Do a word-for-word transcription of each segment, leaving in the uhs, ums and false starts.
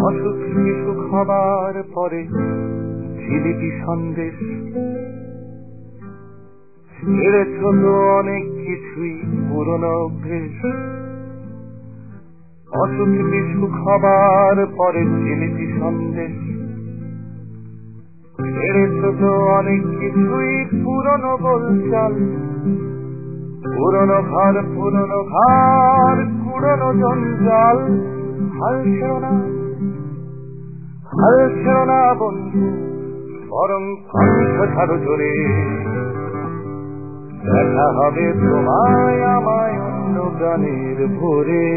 অসুখ বিসুখ হবার পরে জিলিপি সন্দেশ ছেড়েছ তো অনেক কিছুই পুরনো অভ্যেস। অসুখ বিসুখ হবার পরে জিলিপি সন্দেশ ছেড়েছ তো অনেক কিছুই পুরনো বলচাল। পুরনো ঘর পুরনো ঘর পুরনো জঞ্জাল। হাল ছেড়ো না হাল ছেড়ো না বন্ধু, বরং কণ্ঠ ছাড়ো জোরে। দেখা হবে তোমায় আমায় অন্য গানের ভোরে।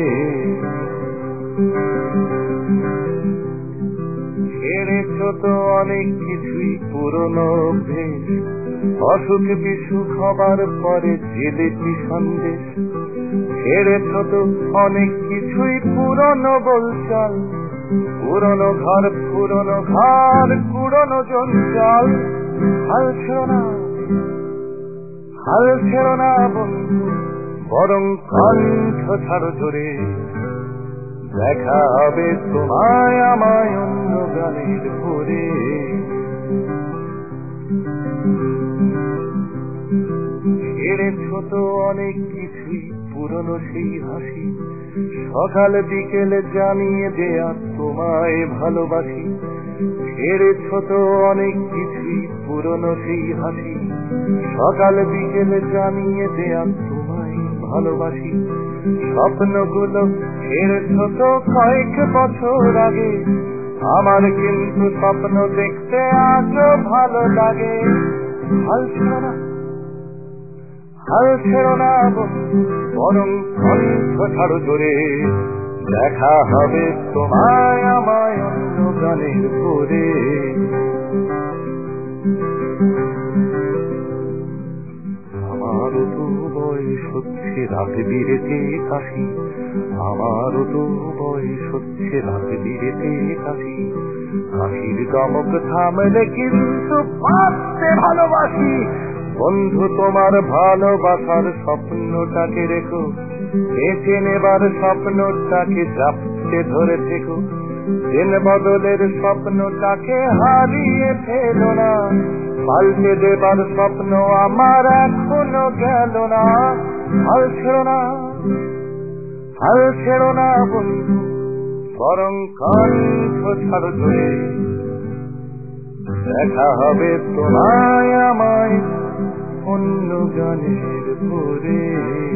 ছেড়েছ তো অনেক কিছুই পুরনো অভ্যেস। অসুখ বিসুখ হবার পরে জিলিপি সন্দেশ ছেড়েছ তো অনেক কিছুই পুরনো বলচাল। পুরনো ঘর পুরনো ঘর পুরনো জঞ্জাল। হাল ছেড়ো না হাল ছেড়ো না বন্ধু, বরং কণ্ঠ ছাড়ো জোরে। দেখা হবে তোমায় আমায় অন্য গানের ভোরে। ছেড়েছ তো অনেক কিছুই পুরনো সেই হাসি। সকাল বিকেলে জানিয়ে দেয়া তোমায় ভালোবাসি। ছেড়েছ তো অনেক কিছুই পুরনো সেই হাসি। সকাল বিকেলে জানিয়ে দেয়া তোমায় ভালোবাসি। স্বপ্নগুলো ছেড়েছ তো কয়েক বছর আগে। আমার কিন্তু স্বপ্ন দেখতে আজও ভালো লাগে। হাল ছেড়ো না হাল ছেড়ো না বন্ধু, বরং কণ্ঠ ছাড়ো জোরে। দেখা হবে তোমায় আমায় অন্য গানের ভোরে। আমারও তো বয়স হচ্ছে রাত বিরেতে কাশি। আমারও তো বয়স হচ্ছে রাত বিরেতে কাশি। কাশির দমক থামলে কিন্তু বাঁচতে ভালোবাসি। বন্ধু তোমার ভালোবাসার স্বপ্নটাকে রেখো। বেঁচে নেবার স্বপ্নটাকে জাপটে ধরে থেকো। দিন বদলের স্বপ্নটাকে হারিয়ে ফেলো না। পাল্টে দেবার স্বপ্ন আমার এখনো গেল না। হাল ছেড়ো না হাল ছেড়ো না বন্ধু, বরং কণ্ঠ ছাড়ো জোরে। দেখা হবে তোমায় আমায় অন্য গানের ভোরে।